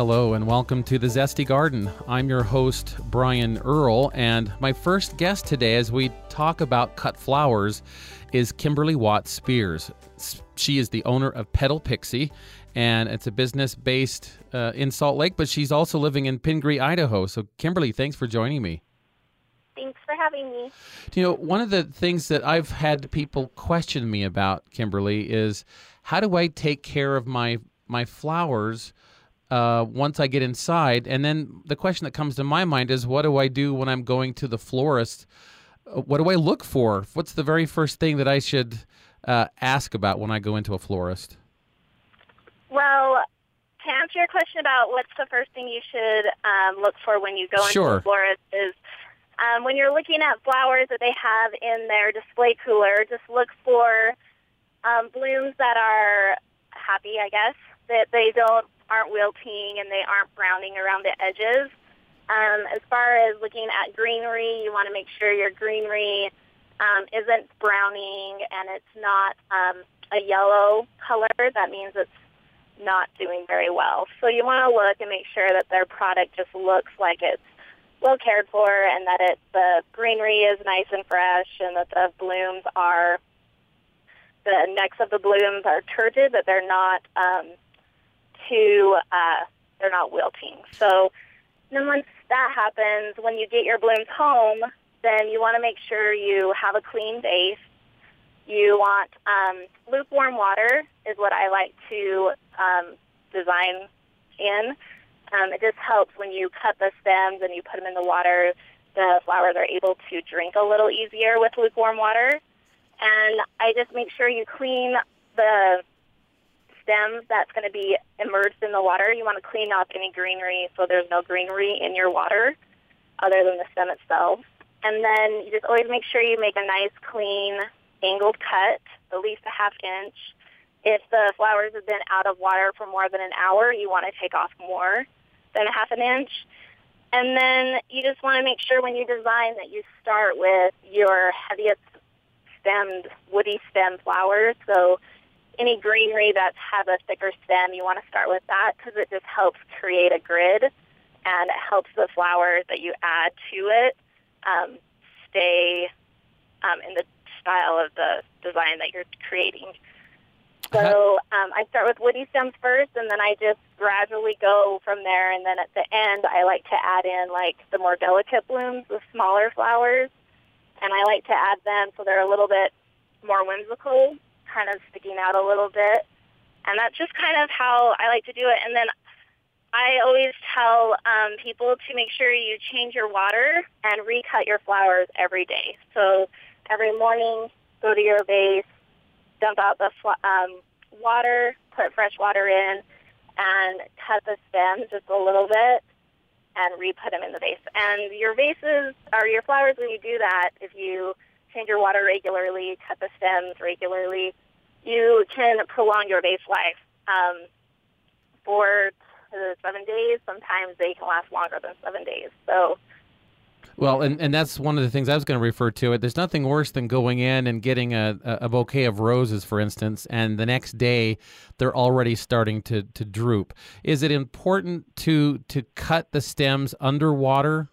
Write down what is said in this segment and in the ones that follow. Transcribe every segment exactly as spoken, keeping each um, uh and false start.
Hello and welcome to the Zesty Garden. I'm your host, Brian Earl, and my first guest today as we talk about cut flowers is Kimberly Watts Spears. She is the owner of Petal Pixie, and it's a business based uh, in Salt Lake, but she's also living in Pingree, Idaho. So Kimberly, thanks for joining me. Thanks for having me. You know, one of the things that I've had people question me about, Kimberly, is how do I take care of my my flowers Uh, once I get inside? And then the question that comes to my mind is, what do I do when I'm going to the florist? Uh, What do I look for? What's the very first thing that I should uh, ask about when I go into a florist? Well, to answer your question about what's the first thing you should um, look for when you go into Sure. a florist is um, when you're looking at flowers that they have in their display cooler, just look for um, blooms that are happy, I guess, that they don't aren't wilting and they aren't browning around the edges. Um, as far as looking at greenery, you want to make sure your greenery um, isn't browning and it's not um, a yellow color. That means it's not doing very well. So you want to look and make sure that their product just looks like it's well cared for and that it the greenery is nice and fresh and that the blooms are, the necks of the blooms are turgid, that they're not um, too, uh, they're not wilting. So then once that happens, when you get your blooms home, then you want to make sure you have a clean vase. You want um, lukewarm water is what I like to um, design in. Um, it just helps when you cut the stems and you put them in the water, the flowers are able to drink a little easier with lukewarm water. And I just make sure you clean the stems that's going to be immersed in the water. You want to clean up any greenery so there's no greenery in your water other than the stem itself. And then you just always make sure you make a nice, clean, angled cut, at least a half inch. If the flowers have been out of water for more than an hour, you want to take off more than a half an inch. And then you just want to make sure when you design that you start with your heaviest stemmed, woody stem flowers. So any greenery that has a thicker stem, you want to start with that because it just helps create a grid and it helps the flowers that you add to it um, stay um, in the style of the design that you're creating. So um, I start with woody stems first, and then I just gradually go from there. And then at the end, I like to add in like the more delicate blooms, the smaller flowers, and I like to add them so they're a little bit more whimsical, kind of sticking out a little bit. And that's just kind of how I like to do it. And then I always tell um, people to make sure you change your water and recut your flowers every day. So every morning, go to your vase, dump out the fl- um, water, put fresh water in, and cut the stems just a little bit and re-put them in the vase. And your vases, or your flowers, when you do that, if you change your water regularly, cut the stems regularly, you can prolong your vase life um, for uh, seven days. Sometimes they can last longer than seven days. So, Well, and, and that's one of the things I was going to refer to. It. There's nothing worse than going in and getting a, a bouquet of roses, for instance, and the next day they're already starting to, to droop. Is it important to to cut the stems underwater?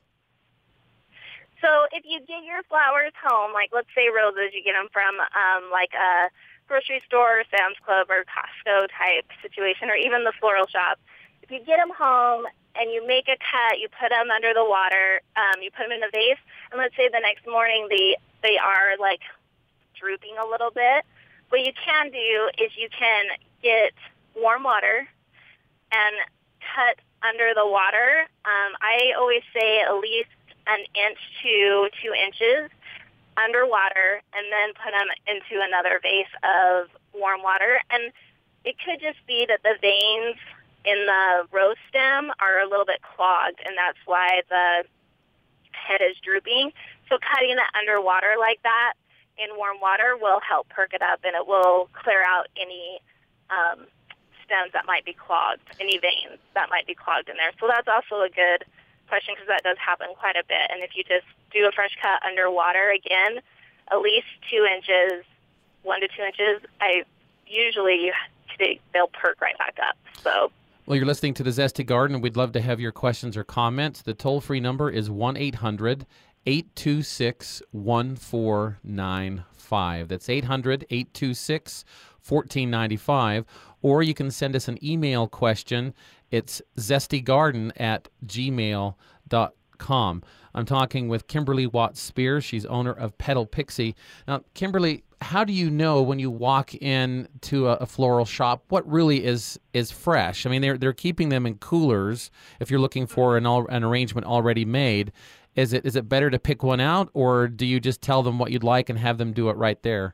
So if you get your flowers home, like let's say roses, you get them from um, like a grocery store, Sam's Club, or Costco type situation, or even the floral shop. If you get them home and you make a cut, you put them under the water, um, you put them in a vase, and let's say the next morning they, they are like drooping a little bit, what you can do is you can get warm water and cut under the water. Um, I always say at least an inch to two inches underwater, and then put them into another vase of warm water. And it could just be that the veins in the rose stem are a little bit clogged, and that's why the head is drooping. So cutting it underwater like that in warm water will help perk it up, and it will clear out any um, stems that might be clogged, any veins that might be clogged in there. So that's also a good question because that does happen quite a bit. And if you just do a fresh cut underwater, again, at least two inches, one to two inches, I usually they, they'll perk right back up. So Well, you're listening to The Zesty Garden. We'd love to have your questions or comments. The toll-free number is one eight hundred eight two six one four nine five. That's eight hundred eight two six one four nine five. Or you can send us an email question. It's zestygarden at gmail dot com. I'm talking with Kimberly Watts Spears. She's owner of Petal Pixie. Now, Kimberly, how do you know when you walk in to a, a floral shop what really is is fresh? I mean, they're they're keeping them in coolers. If you're looking for an al- an arrangement already made, is it is it better to pick one out, or do you just tell them what you'd like and have them do it right there?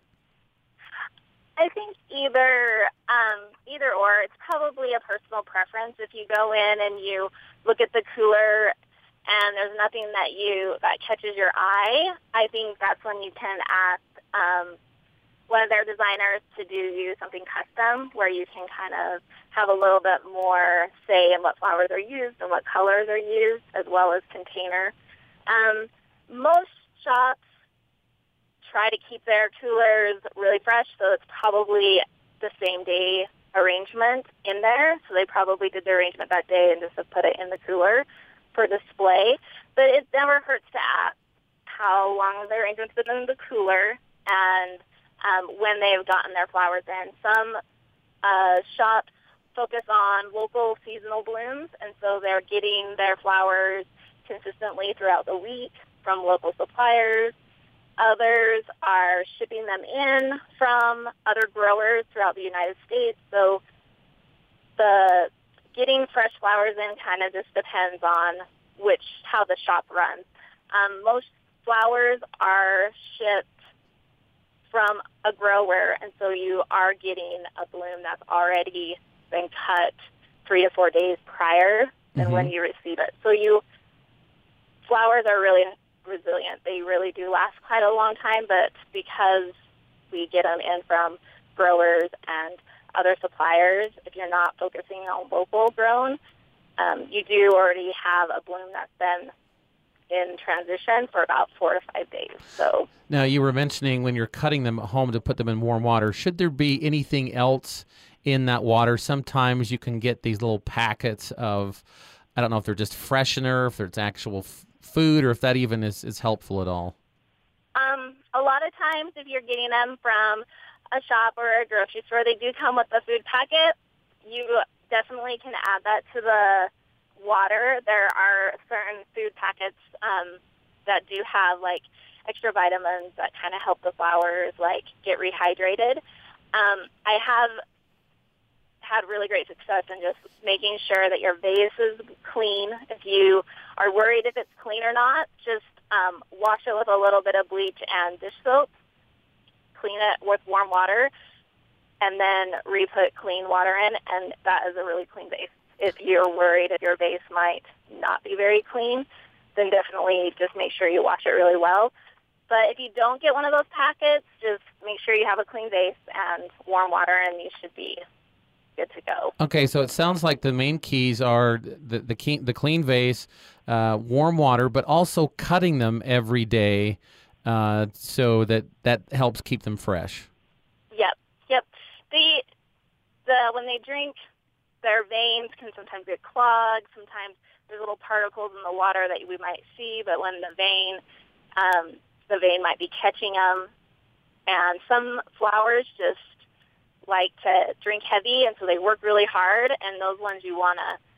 I think either um, either or. It's probably a personal preference. If you go in and you look at the cooler and there's nothing that you that catches your eye, I think that's when you can ask um, one of their designers to do you something custom, where you can kind of have a little bit more say in what flowers are used and what colors are used, as well as container. Um, most shops try to keep their coolers really fresh, so it's probably the same day arrangement in there. So they probably did the arrangement that day and just have put it in the cooler for display. But it never hurts to ask how long the arrangement's been in the cooler and um, when they've gotten their flowers in. Some uh, shops focus on local seasonal blooms, and so they're getting their flowers consistently throughout the week from local suppliers. Others are shipping them in from other growers throughout the United States. So the getting fresh flowers in kind of just depends on which how the shop runs. Um, most flowers are shipped from a grower, and so you are getting a bloom that's already been cut three to four days prior than Mm-hmm. when you receive it. So you flowers are really resilient. They really do last quite a long time, but because we get them in from growers and other suppliers, if you're not focusing on local grown, um, you do already have a bloom that's been in transition for about four to five days. So now, you were mentioning when you're cutting them at home to put them in warm water, should there be anything else in that water? Sometimes you can get these little packets of, I don't know if they're just freshener, if it's actual f- food, or if that even is, is helpful at all. Um, a lot of times if you're getting them from a shop or a grocery store, they do come with a food packet. You definitely can add that to the water. There are certain food packets um, that do have like extra vitamins that kind of help the flowers like get rehydrated. Um, I have had really great success in just making sure that your vase is clean. If you are worried if it's clean or not, just um, wash it with a little bit of bleach and dish soap, clean it with warm water, and then re-put clean water in, and that is a really clean vase. If you're worried if your vase might not be very clean, then definitely just make sure you wash it really well. But if you don't get one of those packets, just make sure you have a clean vase and warm water, and you should be good to go. Okay, so it sounds like the main keys are the the, key, the clean vase, uh, warm water, but also cutting them every day uh, so that that helps keep them fresh. Yep, yep. The the when they drink, their veins can sometimes get clogged. Sometimes there's little particles in the water that we might see, but when the vein um, the vein might be catching them. And some flowers just like to drink heavy, and so they work really hard, and those ones you want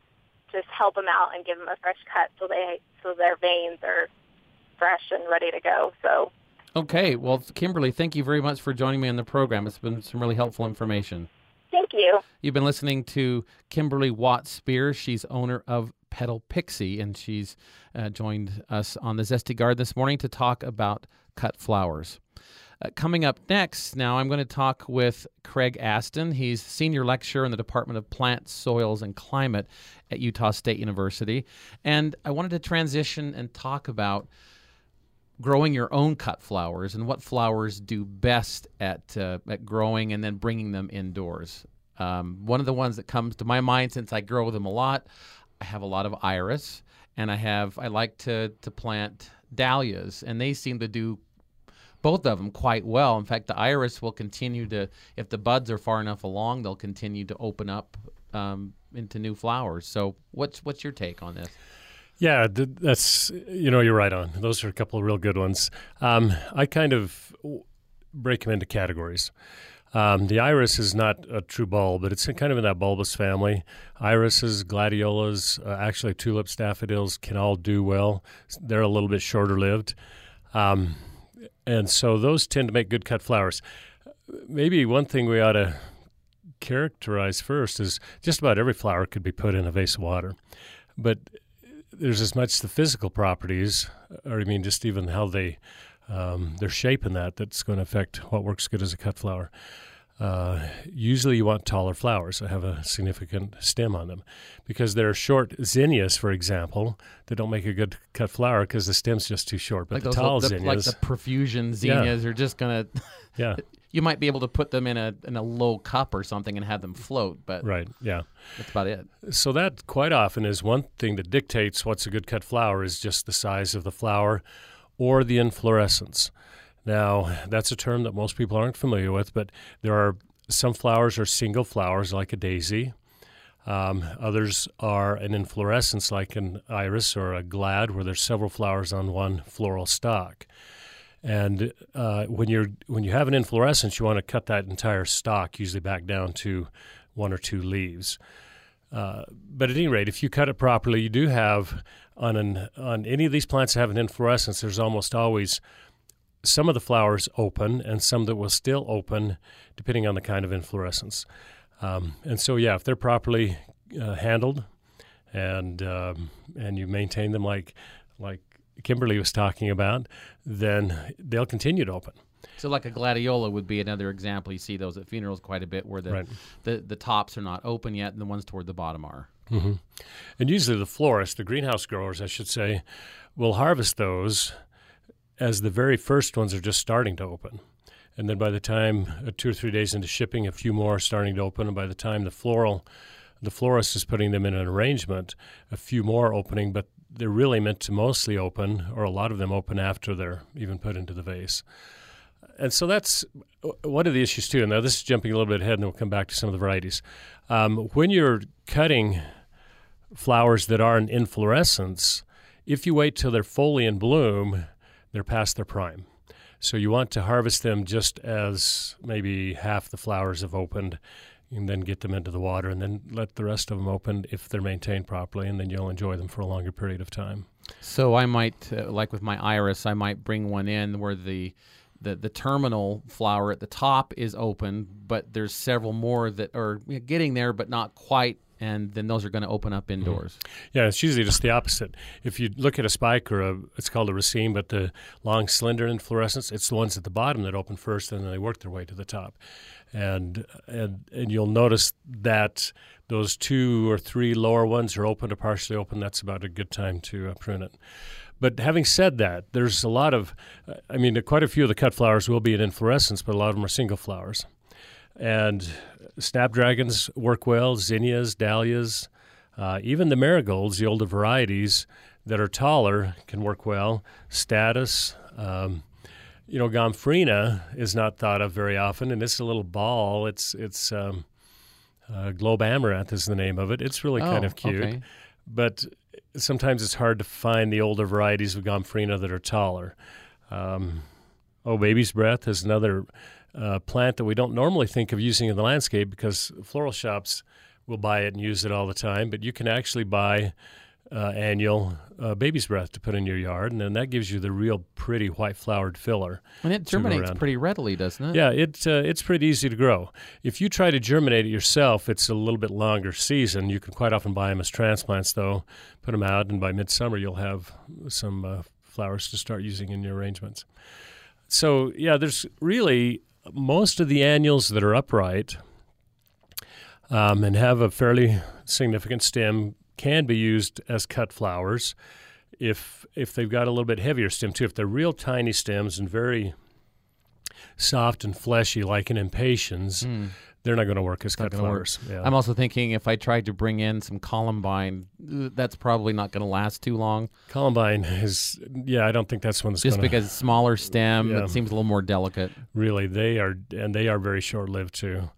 to just help them out and give them a fresh cut so they so their veins are fresh and ready to go. So okay, well, Kimberly, thank you very much for joining me on the program. It's been some really helpful information. Thank you. You've been listening to Kimberly Watts Spears. She's owner of Petal Pixie, and she's uh, joined us on the Zesty Garden this morning to talk about cut flowers. Uh, coming up next, now I'm going to talk with Craig Aston. He's senior lecturer in the Department of Plants, Soils, and Climate at Utah State University. And I wanted to transition and talk about growing your own cut flowers and what flowers do best at uh, at growing and then bringing them indoors. Um, one of the ones that comes to my mind, since I grow them a lot, I have a lot of iris, and I have I like to to plant dahlias, and they seem to do both of them quite well. In fact, the iris will continue to, if the buds are far enough along, they'll continue to open up um, into new flowers. So what's what's your take on this? Yeah, th- that's, you know, you're right on. Those are a couple of real good ones. Um, I kind of break them into categories. Um, the iris is not a true bulb, but it's kind of in that bulbous family. Irises, gladiolas, uh, actually tulips, daffodils can all do well. They're a little bit shorter lived. Um, and so those tend to make good cut flowers. Maybe one thing we ought to characterize first is just about every flower could be put in a vase of water. But there's as much the physical properties, or I mean just even how they, um, their shape in that, that's going to affect what works good as a cut flower. Uh, usually you want taller flowers that have a significant stem on them, because there are short zinnias, for example, that don't make a good cut flower because the stem's just too short. But Like the those, tall the, zinnias, like the profusion zinnias, are just gonna. yeah, You might be able to put them in a in a low cup or something and have them float, but right, yeah. that's about it. So that quite often is one thing that dictates what's a good cut flower is just the size of the flower or the inflorescence. Now, that's a term that most people aren't familiar with, but there are some flowers are single flowers like a daisy. Um, others are an inflorescence like an iris or a glad where there's several flowers on one floral stalk. And uh, when you're when you have an inflorescence, you want to cut that entire stalk, usually back down to one or two leaves. Uh, but at any rate, if you cut it properly, you do have on an on any of these plants that have an inflorescence, there's almost always some of the flowers open and some that will still open, depending on the kind of inflorescence. Um, and so, yeah, if they're properly uh, handled and um, and you maintain them like like Kimberly was talking about, then they'll continue to open. So like a gladiola would be another example. You see those at funerals quite a bit where the Right. the, the tops are not open yet and the ones toward the bottom are. Mm-hmm. And usually the florists, the greenhouse growers, I should say, will harvest those as the very first ones are just starting to open. And then by the time uh, two or three days into shipping, a few more are starting to open. And by the time the floral, the florist is putting them in an arrangement, a few more are opening, but they're really meant to mostly open, or a lot of them open after they're even put into the vase. And so that's one of the issues too. Now this is jumping a little bit ahead, and then we'll come back to some of the varieties. Um, when you're cutting flowers that are in inflorescence, if you wait till they're fully in bloom, they're past their prime. So you want to harvest them just as maybe half the flowers have opened, and then get them into the water, and then let the rest of them open if they're maintained properly, and then you'll enjoy them for a longer period of time. So I might, uh, like with my iris, I might bring one in where the, the the terminal flower at the top is open, but there's several more that are getting there but not quite, and then those are going to open up indoors. Mm-hmm. Yeah, it's usually just the opposite. If you look at a spike or a, it's called a raceme, but the long, slender inflorescence, it's the ones at the bottom that open first, and then they work their way to the top. And and and you'll notice that those two or three lower ones are open or partially open. That's about a good time to uh, prune it. But having said that, there's a lot of, uh, I mean, quite a few of the cut flowers will be in inflorescence, but a lot of them are single flowers. And snapdragons work well, zinnias, dahlias, uh, even the marigolds, the older varieties that are taller can work well. Status, um, you know, gomphrena is not thought of very often, and it's a little ball. It's it's um, uh, Globe Amaranth is the name of it. It's really Oh, kind of cute, okay. but sometimes it's hard to find the older varieties of gomphrena that are taller. Um, oh, baby's breath is another uh, plant that we don't normally think of using in the landscape because floral shops will buy it and use it all the time, but you can actually buy uh, annual uh, baby's breath to put in your yard, and then that gives you the real pretty white-flowered filler. And it to go germinates around. pretty readily, doesn't it? Yeah, it, uh, it's pretty easy to grow. If you try to germinate it yourself, it's a little bit longer season. You can quite often buy them as transplants, though. Put them out, and by midsummer you'll have some uh, flowers to start using in your arrangements. So, yeah, there's really most of the annuals that are upright um, and have a fairly significant stem can be used as cut flowers. If if they've got a little bit heavier stem, too, if they're real tiny stems and very soft and fleshy like an impatiens, Mm. they're not going to work as Not cut gonna work. flowers. Yeah. I'm also thinking if I tried to bring in some columbine, uh, that's probably not going to last too long. Columbine is, yeah, I don't think that's one that's Just going to, because it's smaller stem, Yeah. it seems a little more delicate. really, they are, and they are very short-lived, too.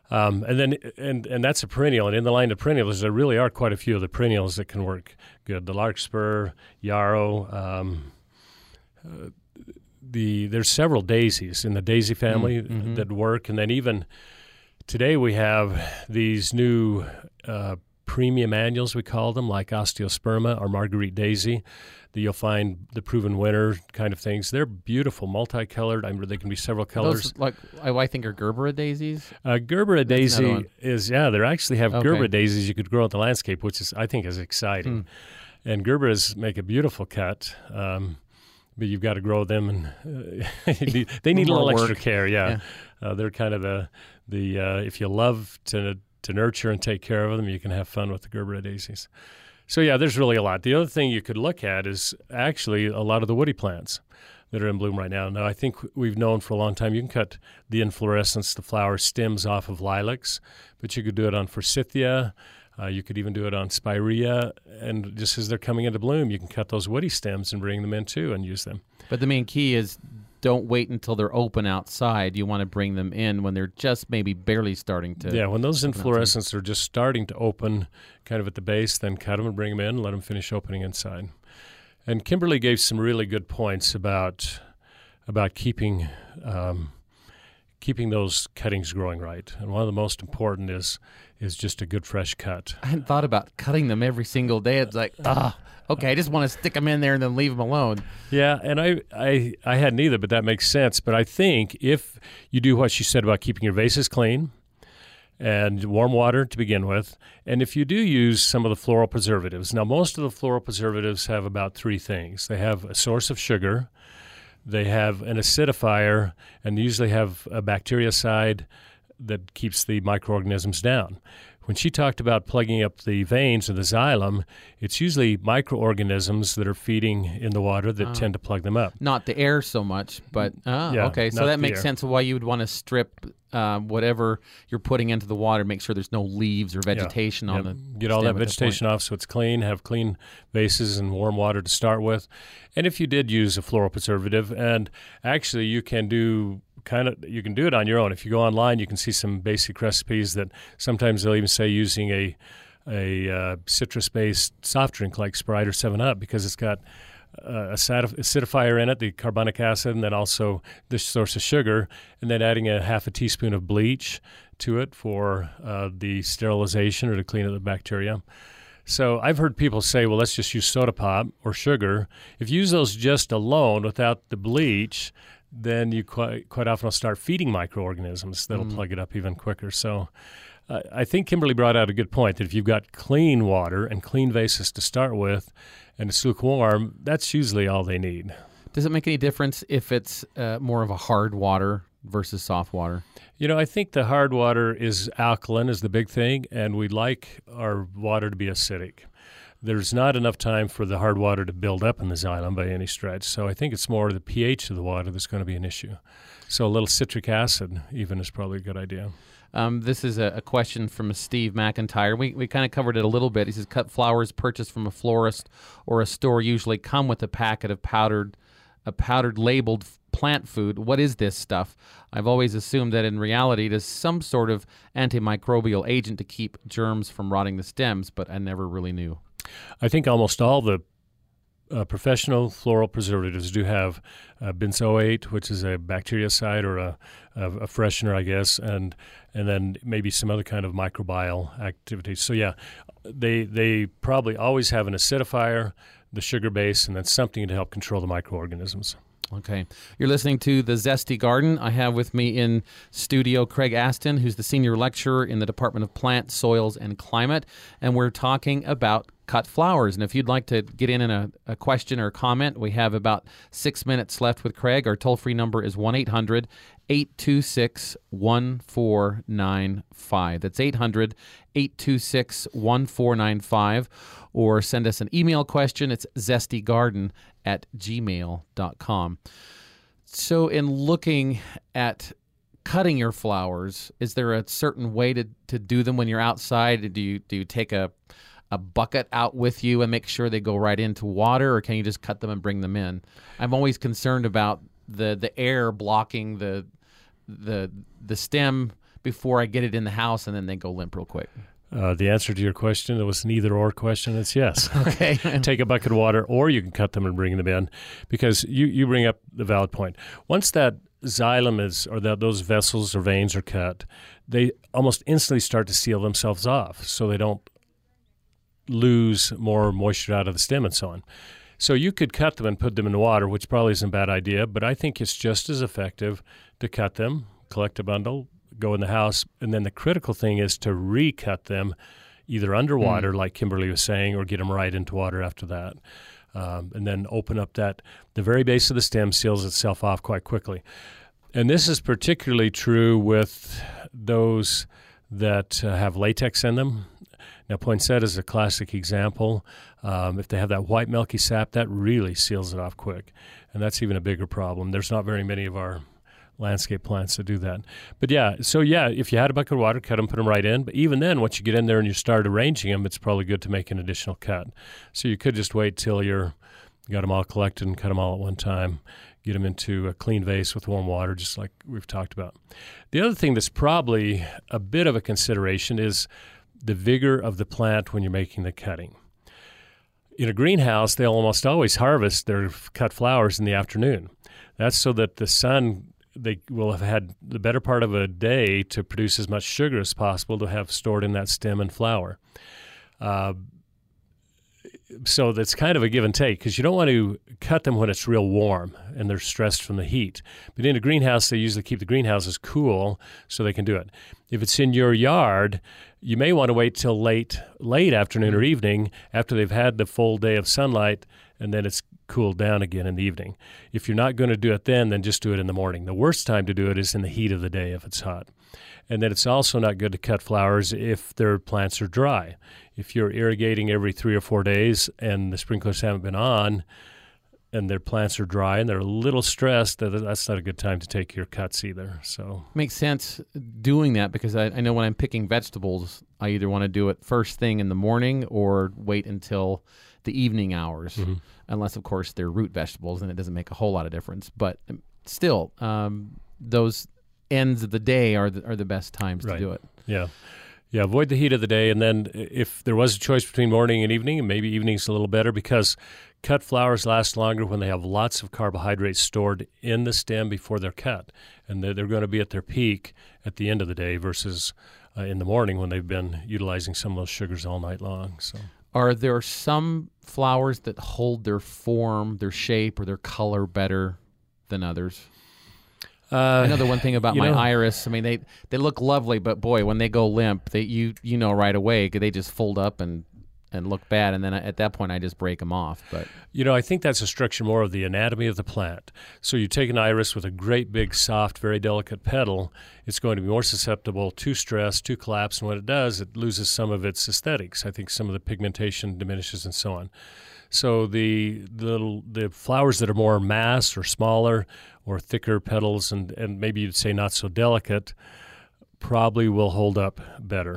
Um, and then, and and that's a perennial. And in the line of perennials, there really are quite a few of the perennials that can work good. The larkspur, yarrow. Um, uh, the there's several daisies in the daisy family mm-hmm. that work. And then even today we have these new uh, premium annuals, we call them, like osteosperma or Marguerite daisy. That you'll find the proven winner kind of things. They're beautiful, multicolored. I mean, they can be several colors. Those, like I, I think, are Gerbera daisies. Uh, Gerbera daisy is yeah. They actually have okay. Gerbera daisies you could grow in the landscape, which is I think is exciting. Mm. And Gerberas make a beautiful cut, um, but you've got to grow them, and uh, they need a little work. extra care. Yeah, yeah. Uh, they're kind of the the uh, if you love to to nurture and take care of them, you can have fun with the Gerbera daisies. So, yeah, there's really a lot. The other thing you could look at is actually a lot of the woody plants that are in bloom right now. Now, I think we've known for a long time you can cut the inflorescence, the flower stems off of lilacs, but you could do it on forsythia. Uh, you could even do it on spirea. And just as they're coming into bloom, you can cut those woody stems and bring them in, too, and use them. But the main key is don't wait until they're open outside. You want to bring them in when they're just maybe barely starting to. Yeah, when those inflorescences are just starting to open kind of at the base, then cut them and bring them in and let them finish opening inside. And Kimberly gave some really good points about about keeping um, keeping those cuttings growing right. And one of the most important is is just a good fresh cut. I hadn't thought about cutting them every single day. It's like, ah, okay, I just want to stick them in there and then leave them alone. Yeah, and I, I, I hadn't either, but that makes sense. But I think if you do what she said about keeping your vases clean and warm water to begin with, and if you do use some of the floral preservatives. Now, most of the floral preservatives have about three things. They have a source of sugar, they have an acidifier, and they usually have a bactericide that keeps the microorganisms down. When she talked about plugging up the veins of the xylem, it's usually microorganisms that are feeding in the water that Ah. tend to plug them up. Not the air so much, but ah, Yeah, okay. So not that the makes air. sense of why you would want to strip uh, whatever you're putting into the water. Make sure there's no leaves or vegetation on Yep. the Get all stem that at this vegetation off so it's clean, have clean vases and warm water to start with. And if you did use a floral preservative, and actually you can do kind of you can do it on your own. If you go online, you can see some basic recipes that sometimes they'll even say using a a uh, citrus-based soft drink like Sprite or seven up because it's got uh, a acidifier in it, the carbonic acid, and then also this source of sugar, and then adding a half a teaspoon of bleach to it for uh, the sterilization or to clean up the bacteria. So I've heard people say, well, let's just use soda pop or sugar. If you use those just alone without the bleach, then you quite, quite often will start feeding microorganisms that'll Mm. plug it up even quicker. So uh, I think Kimberly brought out a good point that if you've got clean water and clean vases to start with and it's lukewarm, that's usually all they need. Does it make any difference if it's uh, more of a hard water versus soft water? You know, I think the hard water is alkaline is the big thing, and we like our water to be acidic. There's not enough time for the hard water to build up in the xylem by any stretch. So I think it's more the pH of the water that's going to be an issue. So a little citric acid even is probably a good idea. Um, this is a, a question from Steve McIntyre. We we kind of covered it a little bit. He says, cut flowers purchased from a florist or a store usually come with a packet of powdered, a powdered labeled plant food. What is this stuff? I've always assumed that in reality it is some sort of antimicrobial agent to keep germs from rotting the stems, but I never really knew. I think almost all the uh, professional floral preservatives do have uh, benzoate, which is a bactericide or a, a, a freshener, I guess, and and then maybe some other kind of microbial activities. So yeah, they they probably always have an acidifier, the sugar base, and then something to help control the microorganisms. Okay. You're listening to The Zesty Garden. I have with me in studio Craig Aston, who's the senior lecturer in the Department of Plant, Soils, and Climate, and we're talking about cut flowers. And if you'd like to get in a, a question or a comment, we have about six minutes left with Craig. Our toll-free number is one eight hundred eight two six one four nine five. That's eight hundred eight two six one four nine five. Or send us an email question. It's zestygarden at gmail dot com. So in looking at cutting your flowers, is there a certain way to, to do them when you're outside? Do you do you take a a bucket out with you and make sure they go right into water, or can you just cut them and bring them in? I'm always concerned about the, the air blocking the the the stem before I get it in the house and then they go limp real quick? Uh, the answer to your question, it was an either-or question. It's yes. Okay. Take a bucket of water, or you can cut them and bring them in, because you, you bring up the valid point. Once that xylem is, or that those vessels or veins are cut, they almost instantly start to seal themselves off, so they don't lose more moisture out of the stem and so on. So you could cut them and put them in the water, which probably isn't a bad idea, but I think it's just as effective to cut them, collect a bundle, go in the house, and then the critical thing is to recut them either underwater, mm. like Kimberly was saying, or get them right into water after that. Um, and then open up that, the very base of the stem seals itself off quite quickly. And this is particularly true with those that uh, have latex in them. Now, poinsettia is a classic example. Um, if they have that white milky sap, that really seals it off quick. And that's even a bigger problem. There's not very many of our landscape plants that do that. But yeah, so yeah, if you had a bucket of water, cut them, put them right in. But even then, once you get in there and you start arranging them, it's probably good to make an additional cut. So you could just wait till you're you got them all collected and cut them all at one time. Get them into a clean vase with warm water, just like we've talked about. The other thing that's probably a bit of a consideration is the vigor of the plant when you're making the cutting. In a greenhouse, they'll almost always harvest their cut flowers in the afternoon. That's so that the sun, they will have had the better part of a day to produce as much sugar as possible to have stored in that stem and flower. Uh, so that's kind of a give and take, because you don't want to cut them when it's real warm and they're stressed from the heat. But in a greenhouse, they usually keep the greenhouses cool so they can do it. If it's in your yard, you may want to wait till late, late afternoon or evening after they've had the full day of sunlight, and then it's cooled down again in the evening. If you're not going to do it then, then just do it in the morning. The worst time to do it is in the heat of the day if it's hot. And then it's also not good to cut flowers if their plants are dry. If you're irrigating every three or four days and the sprinklers haven't been on and their plants are dry and they're a little stressed, that's not a good time to take your cuts either. So makes sense doing that, because I, I know when I'm picking vegetables, I either want to do it first thing in the morning or wait until the evening hours, mm-hmm. unless, of course, they're root vegetables, and it doesn't make a whole lot of difference. But still, um, those ends of the day are the, are the best times right. to do it. Yeah. Yeah, avoid the heat of the day. And then if there was a choice between morning and evening, maybe evening's a little better, because cut flowers last longer when they have lots of carbohydrates stored in the stem before they're cut. And they're, they're going to be at their peak at the end of the day versus uh, in the morning when they've been utilizing some of those sugars all night long. So, are there some flowers that hold their form, their shape, or their color better than others? Uh, Another one thing about my know, iris, I mean, they, they look lovely, but boy, when they go limp, they you you know right away, they just fold up and, and look bad, and then at that point, I just break them off. But you know, I think that's a structure more of the anatomy of the plant. So you take an iris with a great big, soft, very delicate petal, it's going to be more susceptible to stress, to collapse, and what it does, it loses some of its aesthetics. I think some of the pigmentation diminishes and so on. So the the, little, the flowers that are more mass or smaller or thicker petals and, and maybe you'd say not so delicate probably will hold up better.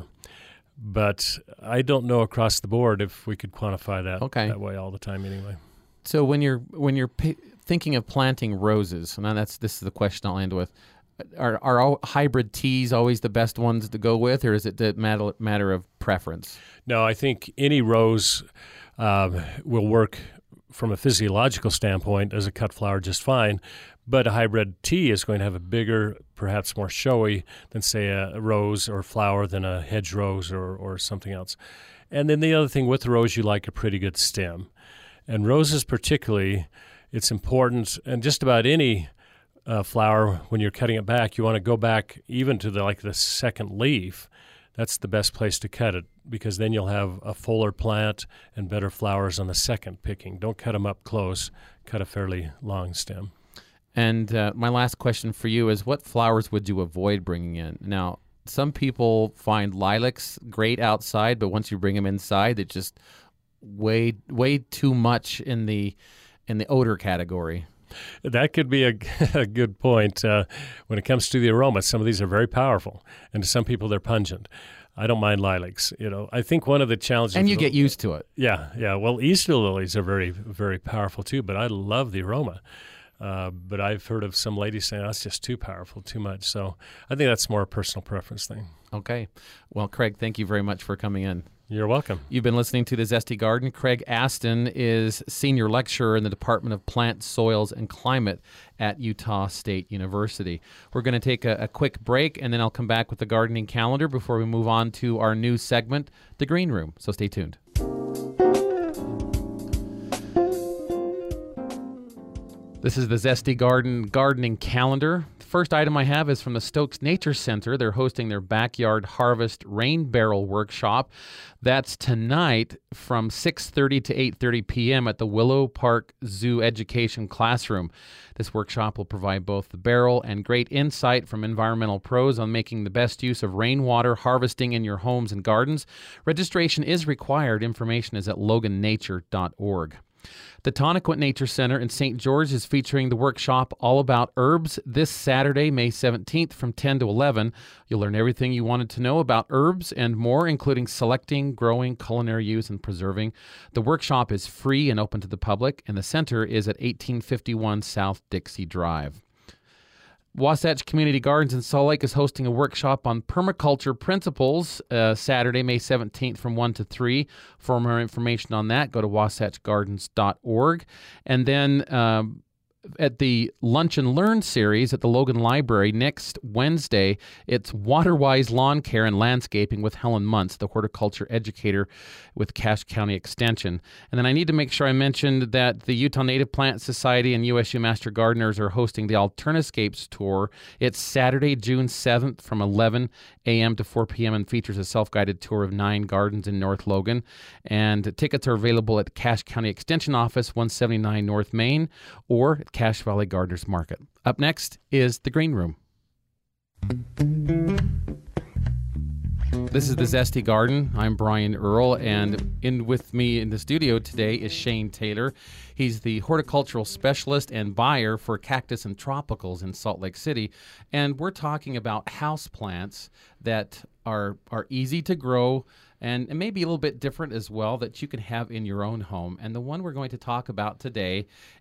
But I don't know across the board if we could quantify that okay. that way all the time anyway. So when you're when you're p- thinking of planting roses, and that's this is the question I'll end with, are are all hybrid teas always the best ones to go with, or is it the matter, matter of preference? No, I think any rose uh, will work from a physiological standpoint as a cut flower just fine, but a hybrid tea is going to have a bigger, perhaps more showy than, say, a rose or flower than a hedge rose or, or something else. And then the other thing with the rose, you like a pretty good stem. And roses particularly, it's important, and just about any uh, flower, when you're cutting it back, you want to go back even to the like the second leaf. That's the best place to cut it, because then you'll have a fuller plant and better flowers on the second picking. Don't cut them up close. Cut a fairly long stem. And uh, my last question for you is, what flowers would you avoid bringing in? Now, some people find lilacs great outside, but once you bring them inside, it's just way way too much in the in the odor category. That could be a, a good point. Uh, when it comes to the aroma, some of these are very powerful, and to some people they're pungent. I don't mind lilacs. You know, I think one of the challenges, and you get used to it. Yeah, yeah. Well, Easter lilies are very, very powerful too, but I love the aroma. Uh, but I've heard of some ladies saying, that's just too powerful, too much. So I think that's more a personal preference thing. Okay. Well, Craig, thank you very much for coming in. You're welcome. You've been listening to The Zesty Garden. Craig Aston is Senior Lecturer in the Department of Plant, Soils, and Climate at Utah State University. We're going to take a, a quick break, and then I'll come back with the gardening calendar before we move on to our new segment, The Green Room. So stay tuned. This is the Zesty Garden gardening calendar. The first item I have is from the Stokes Nature Center. They're hosting their Backyard Harvest Rain Barrel Workshop. That's tonight from six thirty to eight thirty p.m. at the Willow Park Zoo Education Classroom. This workshop will provide both the barrel and great insight from environmental pros on making the best use of rainwater harvesting in your homes and gardens. Registration is required. Information is at logan nature dot org. The Tonnequit Nature Center in Saint George is featuring the workshop All About Herbs this Saturday, May seventeenth from ten to eleven. You'll learn everything you wanted to know about herbs and more, including selecting, growing, culinary use, and preserving. The workshop is free and open to the public, and the center is at eighteen fifty-one South Dixie Drive. Wasatch Community Gardens in Salt Lake is hosting a workshop on permaculture principles uh, Saturday, May seventeenth from one to three. For more information on that, go to wasatch gardens dot org. And then um, at the Lunch and Learn series at the Logan Library next Wednesday, it's Waterwise Lawn Care and Landscaping with Helen Muntz, the horticulture educator with Cache County Extension. And then I need to make sure I mentioned that the Utah Native Plant Society and U S U Master Gardeners are hosting the Alterniscapes Tour. It's Saturday, June seventh from eleven a.m. to four p.m. and features a self-guided tour of nine gardens in North Logan. And tickets are available at Cache County Extension Office, one seventy-nine North Main, or at Cache Valley Gardeners Market. Up next is The Green Room. This is the Zesty Garden. I'm Brian Earl, and in with me in the studio today is Shane Taylor. He's the horticultural specialist and buyer for Cactus and Tropicals in Salt Lake City, and we're talking about houseplants that are are easy to grow and, and maybe a little bit different as well that you can have in your own home. And the one we're going to talk about today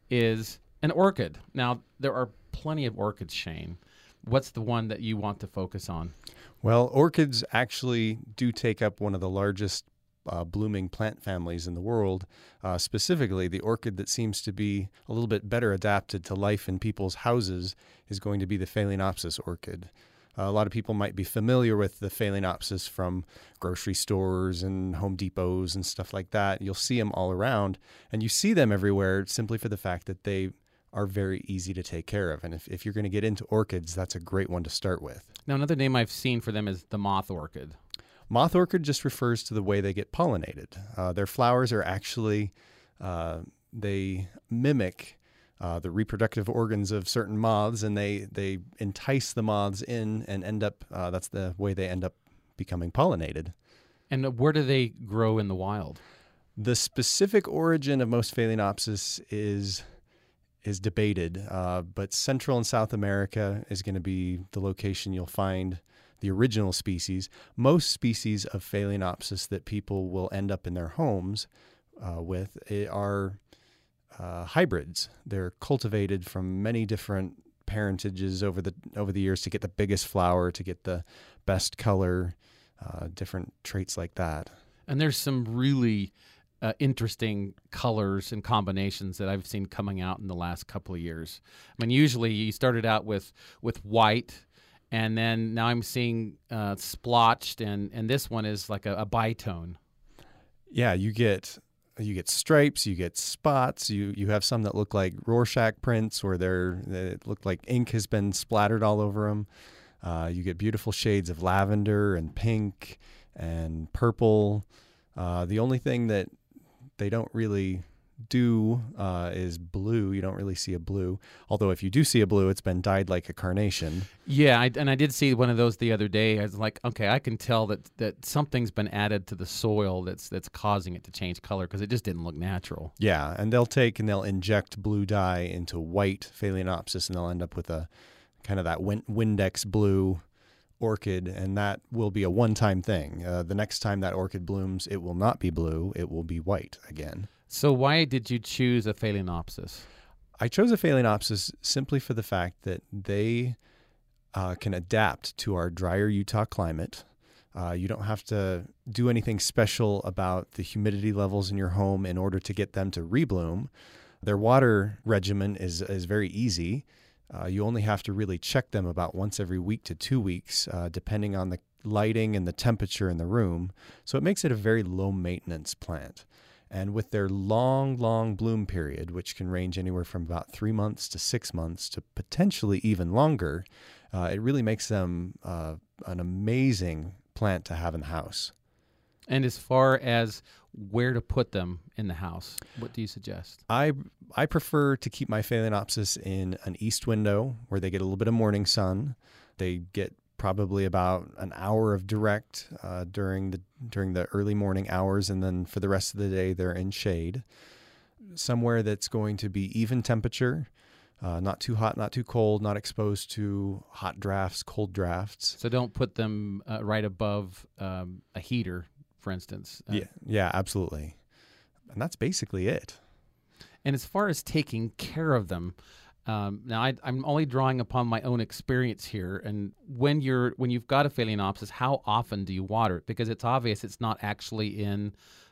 is an orchid. Now, there are plenty of orchids, Shane. What's the one that you want to focus on? Well, orchids actually do take up one of the largest uh, blooming plant families in the world. Uh, specifically, the orchid that seems to be a little bit better adapted to life in people's houses is going to be the Phalaenopsis orchid. Uh, a lot of people might be familiar with the Phalaenopsis from grocery stores and Home Depots and stuff like that. You'll see them all around, and you see them everywhere simply for the fact that they are very easy to take care of. And if, if you're going to get into orchids, that's a great one to start with. Now, another name I've seen for them is the moth orchid. Moth orchid just refers to the way they get pollinated. Uh, their flowers are actually, uh, they mimic uh, the reproductive organs of certain moths, and they, they entice the moths in and end up, uh, that's the way they end up becoming pollinated. And where do they grow in the wild? The specific origin of most Phalaenopsis is is debated, uh, but Central and South America is going to be the location you'll find the original species. Most species of Phalaenopsis that people will end up in their homes uh, with are uh, hybrids. They're cultivated from many different parentages over the over the years to get the biggest flower, to get the best color, uh, different traits like that. And there's some really Uh, interesting colors and combinations that I've seen coming out in the last couple of years. I mean, usually you started out with, with white, and then now I'm seeing uh, splotched, and, and this one is like a, a bitone. Yeah, you get you get stripes, you get spots, you you have some that look like Rorschach prints, or they're they look like ink has been splattered all over them. Uh, you get beautiful shades of lavender and pink and purple. Uh, the only thing that they don't really do uh, is blue. You don't really see a blue. Although if you do see a blue, it's been dyed like a carnation. Yeah, I, and I did see one of those the other day. I was like, okay, I can tell that, that something's been added to the soil that's that's causing it to change color, because it just didn't look natural. Yeah, and they'll take and they'll inject blue dye into white Phalaenopsis, and they'll end up with a kind of that Win- Windex blue orchid, and that will be a one-time thing. Uh, the next time that orchid blooms, it will not be blue, it will be white again. So why did you choose a Phalaenopsis? I chose a Phalaenopsis simply for the fact that they uh, can adapt to our drier Utah climate. Uh, you don't have to do anything special about the humidity levels in your home in order to get them to rebloom. Their water regimen is, is very easy. Uh, you only have to really check them about once every week to two weeks, uh, depending on the lighting and the temperature in the room. So it makes it a very low maintenance plant. And with their long, long bloom period, which can range anywhere from about three months to six months to potentially even longer, uh, it really makes them uh, an amazing plant to have in the house. And as far as where to put them in the house, what do you suggest? I I prefer to keep my Phalaenopsis in an east window where they get a little bit of morning sun. They get probably about an hour of direct uh, during the during the early morning hours, and then for the rest of the day they're in shade. Somewhere that's going to be even temperature, uh, not too hot, not too cold, not exposed to hot drafts, cold drafts. So don't put them uh, right above um, a heater, for instance. Uh, Yeah, yeah, absolutely. And that's basically it. And as far as taking care of them, um, now I, I'm only drawing upon my own experience here. And when you're when you've got a Phalaenopsis, how often do you water it? Because it's obvious it's not actually in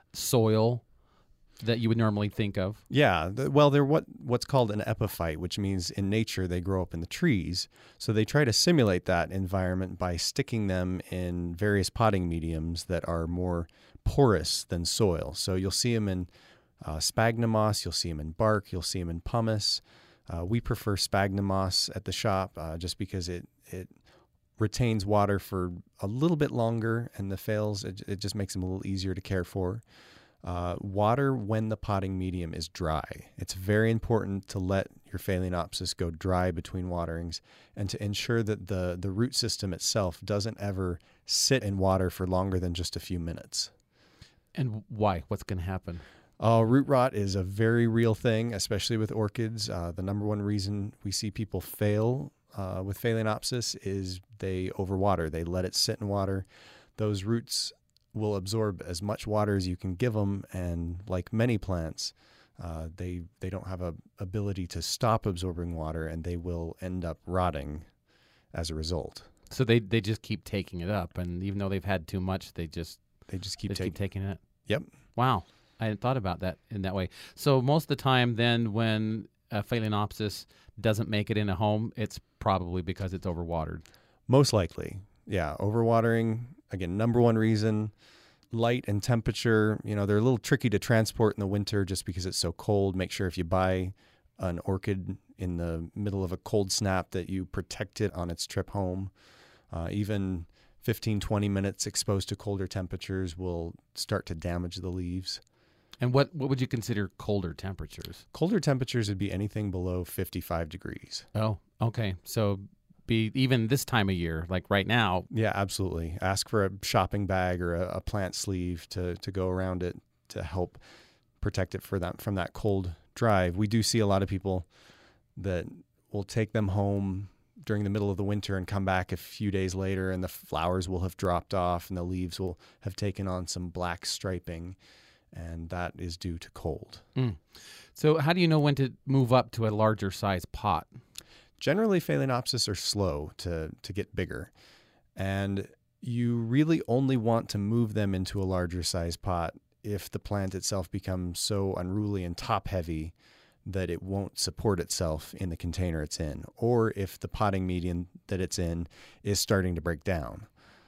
soil that you would normally think of. Yeah, the, well, they're what what's called an epiphyte, which means in nature they grow up in the trees. So they try to simulate that environment by sticking them in various potting mediums that are more porous than soil. So you'll see them in uh, sphagnum moss, you'll see them in bark, you'll see them in pumice. Uh, we prefer sphagnum moss at the shop uh, just because it it retains water for a little bit longer, and the phales, it, it just makes them a little easier to care for. Uh, water when the potting medium is dry. It's very important to let your Phalaenopsis go dry between waterings and to ensure that the, the root system itself doesn't ever sit in water for longer than just a few minutes. And why? What's going to happen? Uh, root rot is a very real thing, especially with orchids. Uh, the number one reason we see people fail uh, with Phalaenopsis is they overwater. They let it sit in water. Those roots will absorb as much water as you can give them, and like many plants, uh, they they don't have a ability to stop absorbing water, and they will end up rotting as a result. So they, they just keep taking it up, and even though they've had too much, they just They just keep just taking. keep taking it. Yep. Wow, I hadn't thought about that in that way. So most of the time, then, when a Phalaenopsis doesn't make it in a home, it's probably because it's overwatered. Most likely, yeah. Overwatering, again, number one reason. Light and temperature, you know, they're a little tricky to transport in the winter just because it's so cold. Make sure if you buy an orchid in the middle of a cold snap that you protect it on its trip home. Uh, even fifteen, twenty minutes exposed to colder temperatures will start to damage the leaves. And what, what would you consider colder temperatures? Colder temperatures would be anything below fifty-five degrees. Oh, okay. So be even this time of year, like right now. Yeah, absolutely. Ask for a shopping bag or a, a plant sleeve to, to go around it to help protect it for that, from that cold drive. We do see a lot of people that will take them home during the middle of the winter and come back a few days later, and the flowers will have dropped off and the leaves will have taken on some black striping, and that is due to cold. Mm. So how do you know when to move up to a larger size pot? Generally, Phalaenopsis are slow to, to get bigger, and you really only want to move them into a larger size pot if the plant itself becomes so unruly and top-heavy that it won't support itself in the container it's in, or if the potting medium that it's in is starting to break down.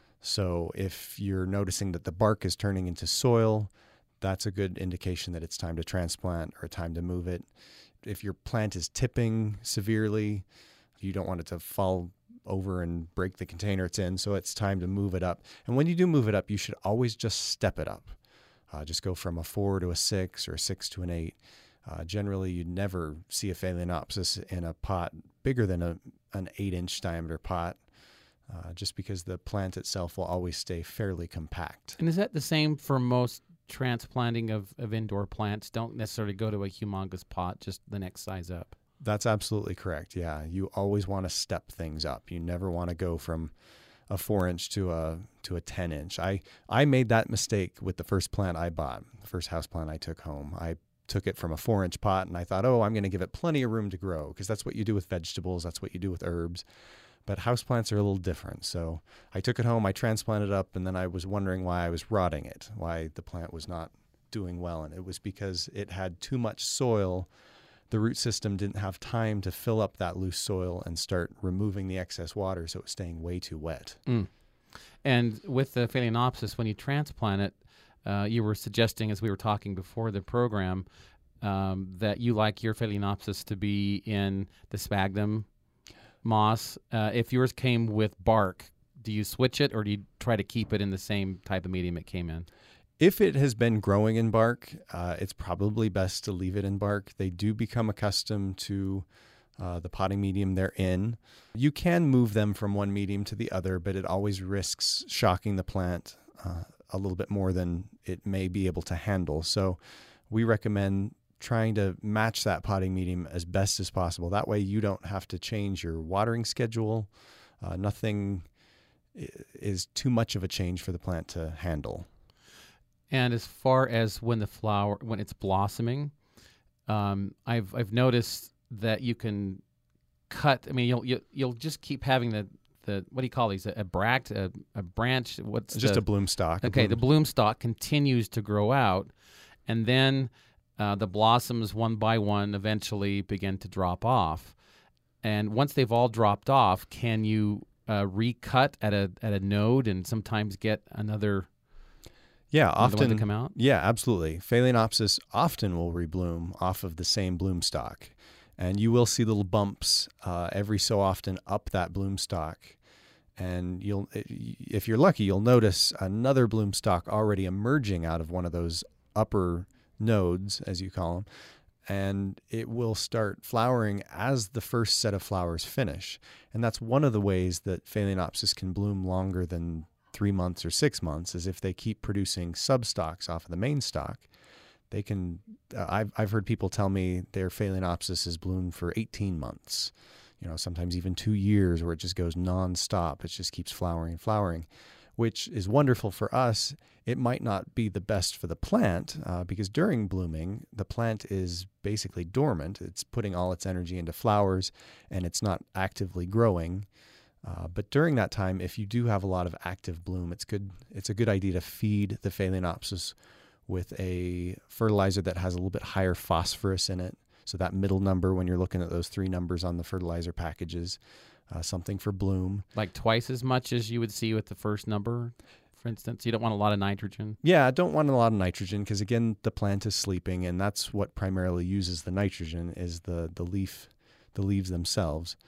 So if you're noticing that the bark is turning into soil, that's a good indication that it's time to transplant or time to move it. If your plant is tipping severely, you don't want it to fall over and break the container it's in, so it's time to move it up. And when you do move it up, you should always just step it up. Uh, just go from a four to a six or a six to an eight. Uh, generally, you'd never see a Phalaenopsis in a pot bigger than a, an eight-inch diameter pot, uh, just because the plant itself will always stay fairly compact. And is that the same for most transplanting of, of indoor plants? Don't necessarily go to a humongous pot, just the next size up. That's absolutely correct. Yeah, you always want to step things up. You never want to go from a four inch to a to a ten inch. I I made that mistake with the first plant I bought, the first house plant I took home. I took it from a four inch pot and I thought, oh, I'm going to give it plenty of room to grow, because that's what you do with vegetables. That's what you do with herbs. But houseplants are a little different. So I took it home, I transplanted it up, and then I was wondering why I was rotting it, why the plant was not doing well. And it was because it had too much soil. The root system didn't have time to fill up that loose soil and start removing the excess water, so it was staying way too wet. Mm. And with the Phalaenopsis, when you transplant it, uh, you were suggesting, as we were talking before the program, um, that you like your Phalaenopsis to be in the sphagnum moss. Uh, if yours came with bark, do you switch it, or do you try to keep it in the same type of medium it came in? If it has been growing in bark, uh, it's probably best to leave it in bark. They do become accustomed to uh, the potting medium they're in. You can move them from one medium to the other, but it always risks shocking the plant uh, a little bit more than it may be able to handle. So we recommend trying to match that potting medium as best as possible. That way you don't have to change your watering schedule. Uh, nothing is too much of a change for the plant to handle. And as far as when the flower, when it's blossoming, um, I've I've noticed that you can cut. I mean, you'll you'll, you'll just keep having the, the what do you call these? A, a bract, a, a branch. What's just the, a bloom stalk? Okay, bloom. the bloom stalk continues to grow out, and then uh, the blossoms one by one eventually begin to drop off. And once they've all dropped off, can you uh, recut at a at a node and sometimes get another? Yeah, often to come out? Yeah, absolutely. Phalaenopsis often will rebloom off of the same bloom stalk, and you will see little bumps uh, every so often up that bloom stalk. And you'll, if you're lucky, you'll notice another bloom stalk already emerging out of one of those upper nodes, as you call them, and it will start flowering as the first set of flowers finish. And that's one of the ways that Phalaenopsis can bloom longer than three months or six months, is if they keep producing substalks off of the main stalk. They can, uh, I've, I've heard people tell me their Phalaenopsis is bloomed for eighteen months, you know, sometimes even two years where it just goes nonstop. It just keeps flowering and flowering, which is wonderful for us. It might not be the best for the plant uh, because during blooming, the plant is basically dormant. It's putting all its energy into flowers and it's not actively growing. Uh, but during that time, if you do have a lot of active bloom, it's good. It's a good idea to feed the Phalaenopsis with a fertilizer that has a little bit higher phosphorus in it. So that middle number, when you're looking at those three numbers on the fertilizer packages, uh, something for bloom. Like twice as much as you would see with the first number, for instance? You don't want a lot of nitrogen? Yeah, I don't want a lot of nitrogen because, again, the plant is sleeping, and that's what primarily uses the nitrogen is the, the leaf, the leaves themselves.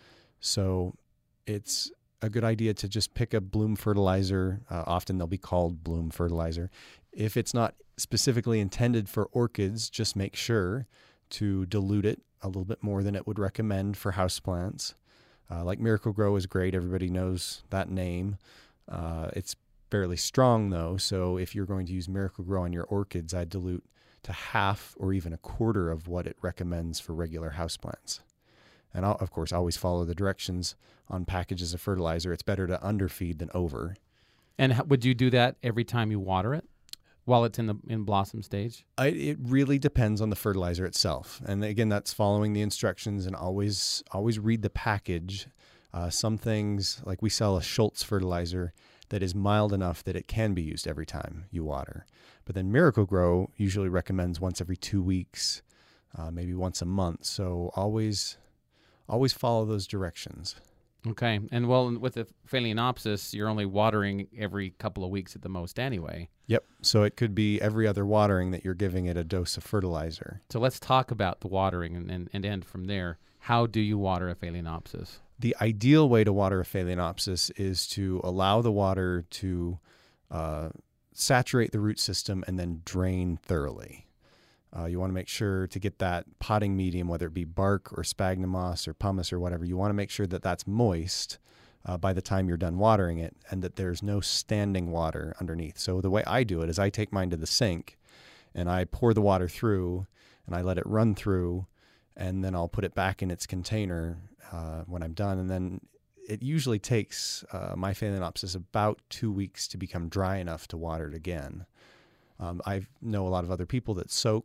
So it's a good idea to just pick a bloom fertilizer. Uh, often they'll be called bloom fertilizer. If it's not specifically intended for orchids, just make sure to dilute it a little bit more than it would recommend for houseplants. Uh, like Miracle-Gro is great. Everybody knows that name. Uh, it's fairly strong, though, so if you're going to use Miracle-Gro on your orchids, I'd dilute to half or even a quarter of what it recommends for regular houseplants. And I'll, of course, always follow the directions on packages of fertilizer. It's better to underfeed than over. And how, would you do that every time you water it while it's in the in blossom stage? I, it really depends on the fertilizer itself. And again, that's following the instructions and always always read the package. Uh, some things, like we sell a Schultz fertilizer that is mild enough that it can be used every time you water. But then Miracle-Gro usually recommends once every two weeks, uh, maybe once a month. So always... Always follow those directions. Okay. And well, with the Phalaenopsis, you're only watering every couple of weeks at the most anyway. Yep. So it could be every other watering that you're giving it a dose of fertilizer. So let's talk about the watering and, and, and end from there. How do you water a Phalaenopsis? The ideal way to water a Phalaenopsis is to allow the water to uh, saturate the root system and then drain thoroughly. Uh, you want to make sure to get that potting medium, whether it be bark or sphagnum moss or pumice or whatever, you want to make sure that that's moist uh, by the time you're done watering it and that there's no standing water underneath. So the way I do it is I take mine to the sink and I pour the water through and I let it run through and then I'll put it back in its container uh, when I'm done. And then it usually takes uh, my Phalaenopsis about two weeks to become dry enough to water it again. Um, I know a lot of other people that soak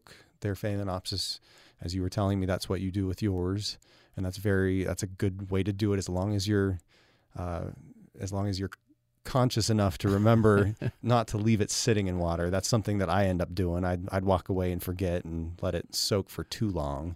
their Phalaenopsis. As you were telling me, that's what you do with yours, and that's very that's a good way to do it as long as you're uh, as long as you're conscious enough to remember not to leave it sitting in water. That's something that I end up doing. I'd I'd walk away and forget and let it soak for too long.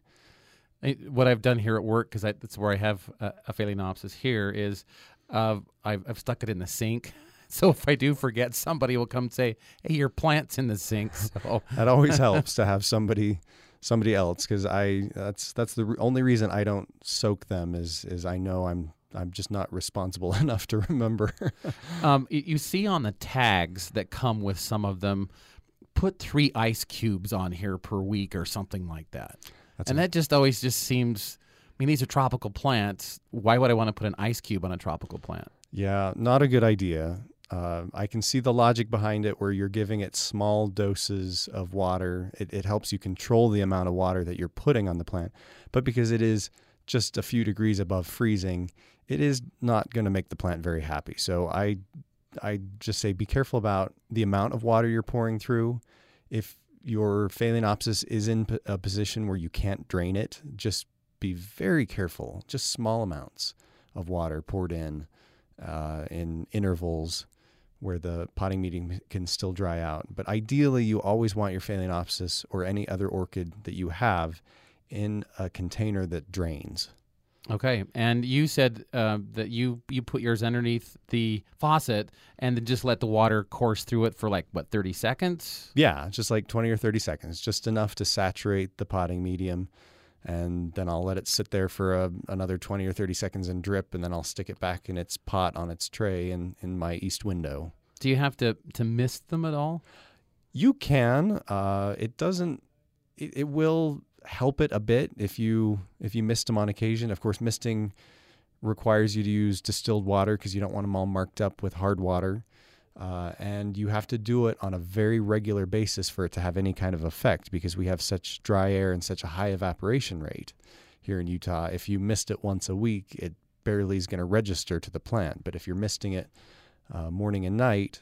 What I've done here at work, because that's where I have a, a Phalaenopsis here, is uh, I've, I've stuck it in the sink. So if I do forget, somebody will come say, "Hey, your plant's in the sink." So that always helps to have somebody somebody else, because I that's that's the re- only reason I don't soak them is is I know I'm I'm just not responsible enough to remember. um, you, you see on the tags that come with some of them, put three ice cubes on here per week or something like that. That's and a, that just always just seems. I mean, these are tropical plants. Why would I want to put an ice cube on a tropical plant? Yeah, not a good idea. Uh, I can see the logic behind it where you're giving it small doses of water. It, it helps you control the amount of water that you're putting on the plant. But because it is just a few degrees above freezing, it is not going to make the plant very happy. So I, I just say be careful about the amount of water you're pouring through. If your Phalaenopsis is in a position where you can't drain it, just be very careful. Just small amounts of water poured in uh, in intervals where the potting medium can still dry out. But ideally, you always want your Phalaenopsis or any other orchid that you have in a container that drains. Okay, and you said uh, that you, you put yours underneath the faucet and then just let the water course through it for like, what, thirty seconds? Yeah, just like twenty or thirty seconds, just enough to saturate the potting medium. And then I'll let it sit there for a, another twenty or thirty seconds and drip, and then I'll stick it back in its pot on its tray in, in my east window. Do you have to, to mist them at all? You can. Uh, it doesn't. It, it will help it a bit if you if you mist them on occasion. Of course, misting requires you to use distilled water because you don't want them all marked up with hard water. Uh, and you have to do it on a very regular basis for it to have any kind of effect, because we have such dry air and such a high evaporation rate here in Utah. If you mist it once a week, it barely is going to register to the plant. But if you're misting it uh, morning and night,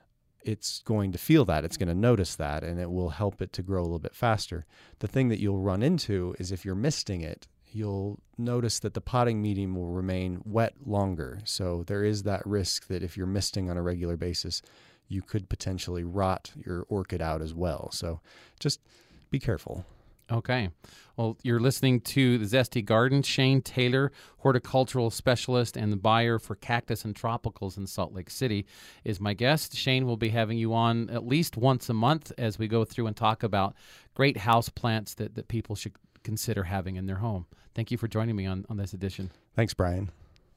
it's going to feel that. It's going to notice that, and it will help it to grow a little bit faster. The thing that you'll run into is if you're misting it, you'll notice that the potting medium will remain wet longer. So there is that risk that if you're misting on a regular basis, you could potentially rot your orchid out as well. So just be careful. Okay. Well, you're listening to The Zesty Garden. Shane Taylor, horticultural specialist and the buyer for cactus and tropicals in Salt Lake City, is my guest. Shane will be having you on at least once a month as we go through and talk about great house plants that, that people should consider having in their home. Thank you for joining me on, on this edition. Thanks, Brian.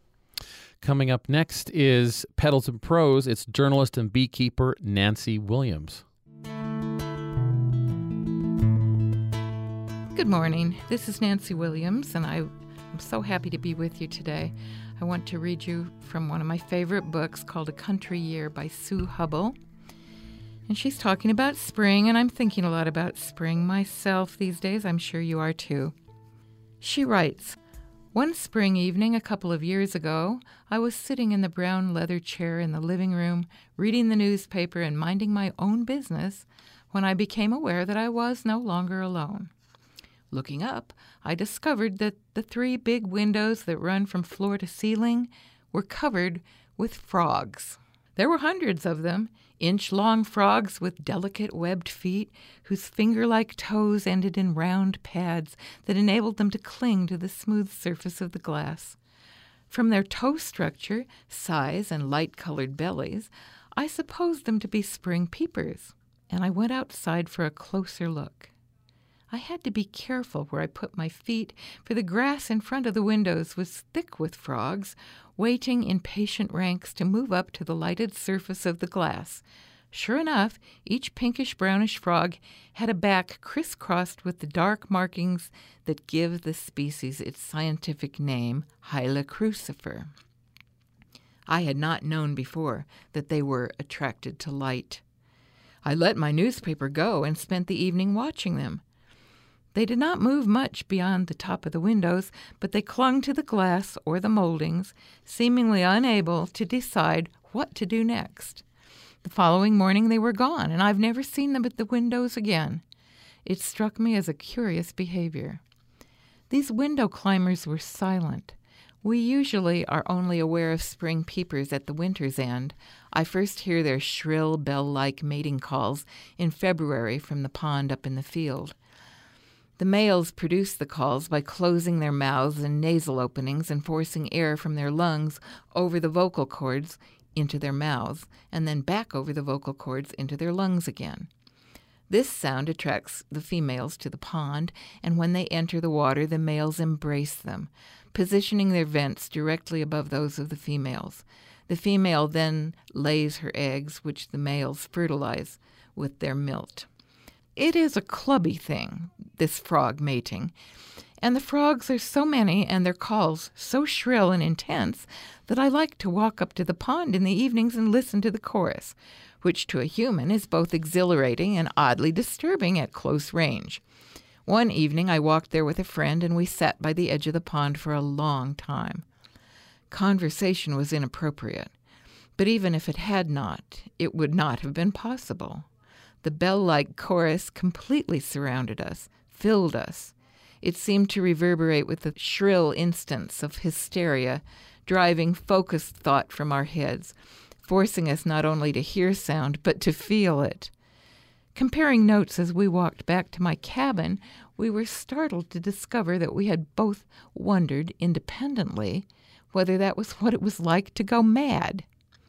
Coming up next is Petals and Prose. It's journalist and beekeeper Nancy Williams. Good morning. This is Nancy Williams, and I am so happy to be with you today. I want to read you from one of my favorite books called A Country Year by Sue Hubble. And she's talking about spring, and I'm thinking a lot about spring myself these days. I'm sure you are too. She writes, "One spring evening a couple of years ago, I was sitting in the brown leather chair in the living room, reading the newspaper and minding my own business, when I became aware that I was no longer alone. Looking up, I discovered that the three big windows that run from floor to ceiling were covered with frogs. There were hundreds of them, inch-long frogs with delicate webbed feet whose finger-like toes ended in round pads that enabled them to cling to the smooth surface of the glass. From their toe structure, size, and light-colored bellies, I supposed them to be spring peepers, and I went outside for a closer look. I had to be careful where I put my feet, for the grass in front of the windows was thick with frogs, waiting in patient ranks to move up to the lighted surface of the glass. Sure enough, each pinkish-brownish frog had a back crisscrossed with the dark markings that give the species its scientific name, Hyla crucifer. I had not known before that they were attracted to light. I let my newspaper go and spent the evening watching them. They did not move much beyond the top of the windows, but they clung to the glass or the moldings, seemingly unable to decide what to do next. The following morning they were gone, and I've never seen them at the windows again. It struck me as a curious behavior. These window climbers were silent. We usually are only aware of spring peepers at the winter's end. I first hear their shrill, bell-like mating calls in February from the pond up in the field. The males produce the calls by closing their mouths and nasal openings and forcing air from their lungs over the vocal cords into their mouths, and then back over the vocal cords into their lungs again. This sound attracts the females to the pond, and when they enter the water, the males embrace them, positioning their vents directly above those of the females. The female then lays her eggs, which the males fertilize with their milt. It is a clubby thing, this frog mating, and the frogs are so many and their calls so shrill and intense that I like to walk up to the pond in the evenings and listen to the chorus, which to a human is both exhilarating and oddly disturbing at close range. One evening I walked there with a friend, and we sat by the edge of the pond for a long time. Conversation was inappropriate, but even if it had not, it would not have been possible. The bell-like chorus completely surrounded us, filled us. It seemed to reverberate with the shrill instants of hysteria, driving focused thought from our heads, forcing us not only to hear sound, but to feel it. Comparing notes as we walked back to my cabin, we were startled to discover that we had both wondered independently whether that was what it was like to go mad.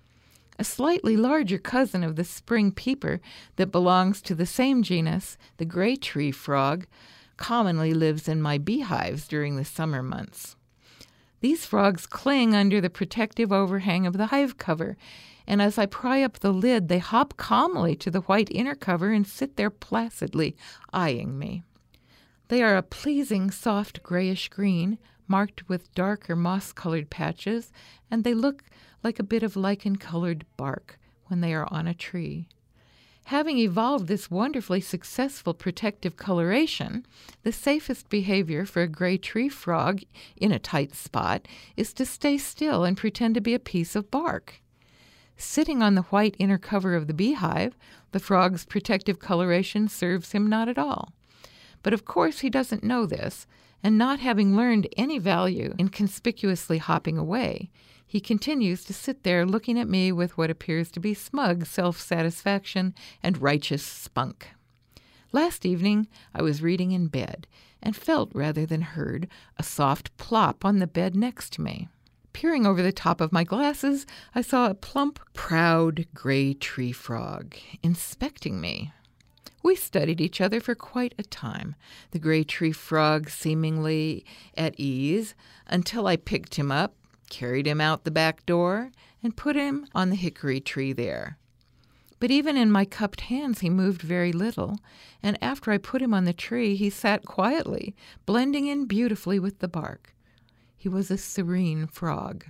A slightly larger cousin of the spring peeper that belongs to the same genus, the gray tree frog, commonly lives in my beehives during the summer months. These frogs cling under the protective overhang of the hive cover, and as I pry up the lid, they hop calmly to the white inner cover and sit there placidly, eyeing me. They are a pleasing, soft grayish-green, marked with darker moss-colored patches, and they look like a bit of lichen-colored bark when they are on a tree. Having evolved this wonderfully successful protective coloration, the safest behavior for a gray tree frog in a tight spot is to stay still and pretend to be a piece of bark. Sitting on the white inner cover of the beehive, the frog's protective coloration serves him not at all. But of course he doesn't know this, and not having learned any value in conspicuously hopping away, he continues to sit there looking at me with what appears to be smug self-satisfaction and righteous spunk. Last evening I was reading in bed and felt rather than heard a soft plop on the bed next to me. Peering over the top of my glasses, I saw a plump, proud gray tree frog inspecting me. We studied each other for quite a time, the gray tree frog seemingly at ease, until I picked him up, carried him out the back door, and put him on the hickory tree there. But even in my cupped hands he moved very little, and after I put him on the tree he sat quietly, blending in beautifully with the bark. He was a serene frog.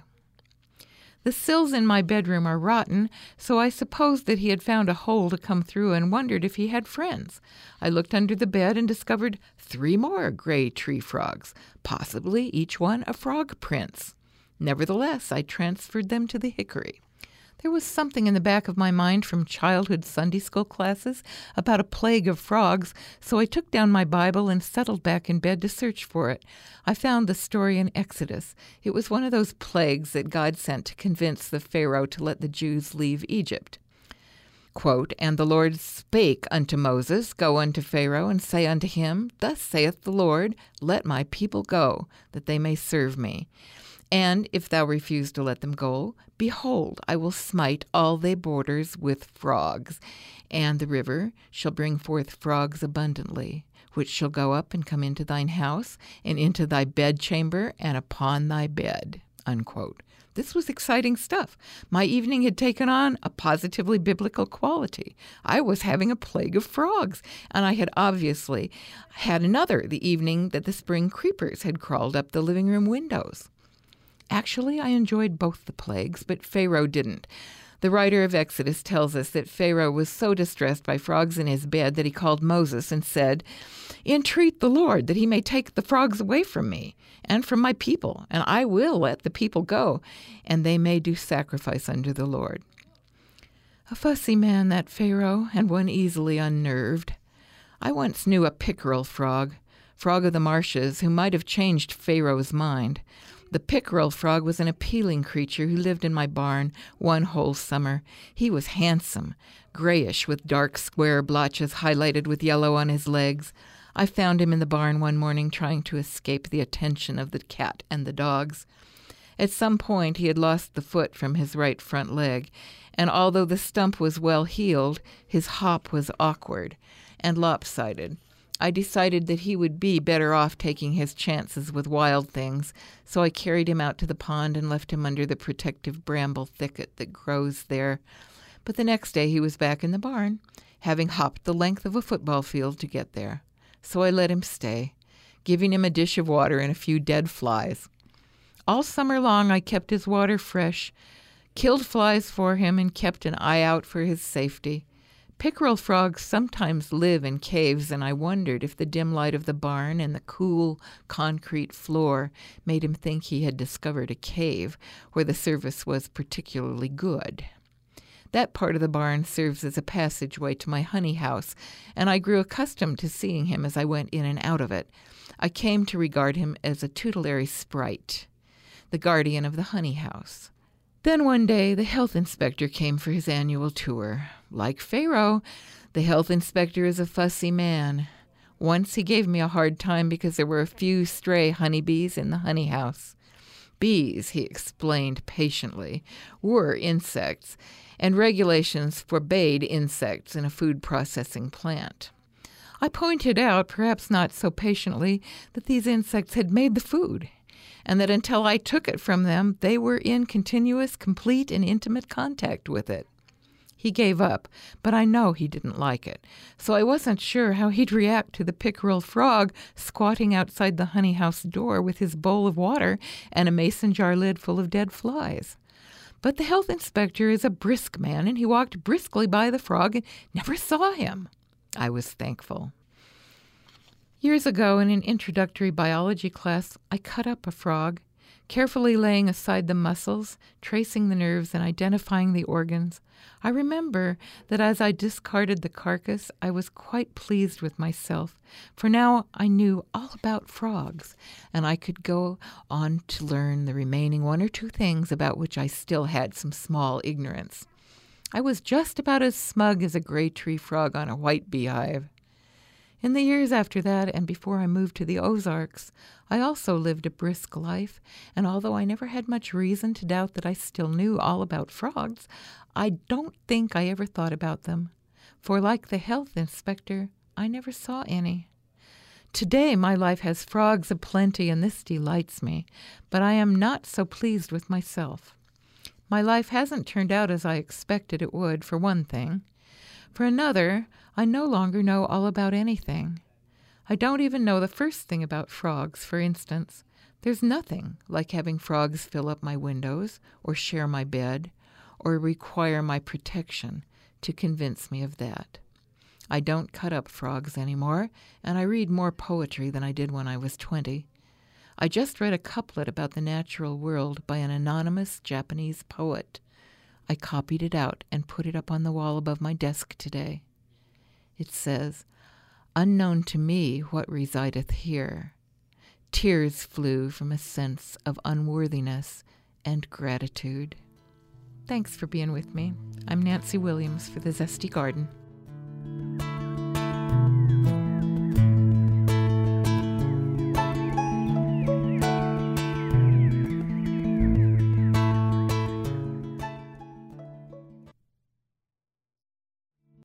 The sills in my bedroom are rotten, so I supposed that he had found a hole to come through and wondered if he had friends. I looked under the bed and discovered three more gray tree frogs, possibly each one a frog prince. Nevertheless, I transferred them to the hickory. There was something in the back of my mind from childhood Sunday school classes about a plague of frogs, so I took down my Bible and settled back in bed to search for it. I found the story in Exodus. It was one of those plagues that God sent to convince the Pharaoh to let the Jews leave Egypt. Quote, "And the Lord spake unto Moses, Go unto Pharaoh, and say unto him, Thus saith the Lord, Let my people go, that they may serve me. And if thou refuse to let them go, behold, I will smite all thy borders with frogs, and the river shall bring forth frogs abundantly, which shall go up and come into thine house, and into thy bedchamber, and upon thy bed." Unquote. This was exciting stuff. My evening had taken on a positively biblical quality. I was having a plague of frogs, and I had obviously had another the evening that the spring creepers had crawled up the living room windows. Actually, I enjoyed both the plagues, but Pharaoh didn't. The writer of Exodus tells us that Pharaoh was so distressed by frogs in his bed that he called Moses and said, "Entreat the Lord that he may take the frogs away from me and from my people, and I will let the people go, and they may do sacrifice unto the Lord." A fussy man, that Pharaoh, and one easily unnerved. I once knew a pickerel frog, frog of the marshes, who might have changed Pharaoh's mind. The pickerel frog was an appealing creature who lived in my barn one whole summer. He was handsome, grayish with dark square blotches highlighted with yellow on his legs. I found him in the barn one morning trying to escape the attention of the cat and the dogs. At some point he had lost the foot from his right front leg, and although the stump was well healed, his hop was awkward and lopsided. I decided that he would be better off taking his chances with wild things, so I carried him out to the pond and left him under the protective bramble thicket that grows there. But the next day he was back in the barn, having hopped the length of a football field to get there. So I let him stay, giving him a dish of water and a few dead flies. All summer long I kept his water fresh, killed flies for him, and kept an eye out for his safety. Pickerel frogs sometimes live in caves, and I wondered if the dim light of the barn and the cool concrete floor made him think he had discovered a cave where the service was particularly good. That part of the barn serves as a passageway to my honey house, and I grew accustomed to seeing him as I went in and out of it. I came to regard him as a tutelary sprite, the guardian of the honey house. Then one day the health inspector came for his annual tour. Like Pharaoh, the health inspector is a fussy man. Once he gave me a hard time because there were a few stray honeybees in the honey house. Bees, he explained patiently, were insects, and regulations forbade insects in a food processing plant. I pointed out, perhaps not so patiently, that these insects had made the food, and that until I took it from them, they were in continuous, complete, and intimate contact with it. He gave up, but I know he didn't like it, so I wasn't sure how he'd react to the pickerel frog squatting outside the honey house door with his bowl of water and a mason jar lid full of dead flies. But the health inspector is a brisk man, and he walked briskly by the frog and never saw him. I was thankful. Years ago, in an introductory biology class, I cut up a frog, carefully laying aside the muscles, tracing the nerves, and identifying the organs. I remember that as I discarded the carcass, I was quite pleased with myself, for now I knew all about frogs, and I could go on to learn the remaining one or two things about which I still had some small ignorance. I was just about as smug as a gray tree frog on a white beehive. In the years after that, and before I moved to the Ozarks, I also lived a brisk life, and although I never had much reason to doubt that I still knew all about frogs, I don't think I ever thought about them, for like the health inspector, I never saw any. Today my life has frogs aplenty, and this delights me, but I am not so pleased with myself. My life hasn't turned out as I expected it would, for one thing. For another, I no longer know all about anything. I don't even know the first thing about frogs, for instance. There's nothing like having frogs fill up my windows, or share my bed, or require my protection to convince me of that. I don't cut up frogs anymore, and I read more poetry than I did when I was twenty. I just read a couplet about the natural world by an anonymous Japanese poet. I copied it out and put it up on the wall above my desk today. It says, "Unknown to me what resideth here. Tears flew from a sense of unworthiness and gratitude." Thanks for being with me. I'm Nancy Williams for the Zesty Garden.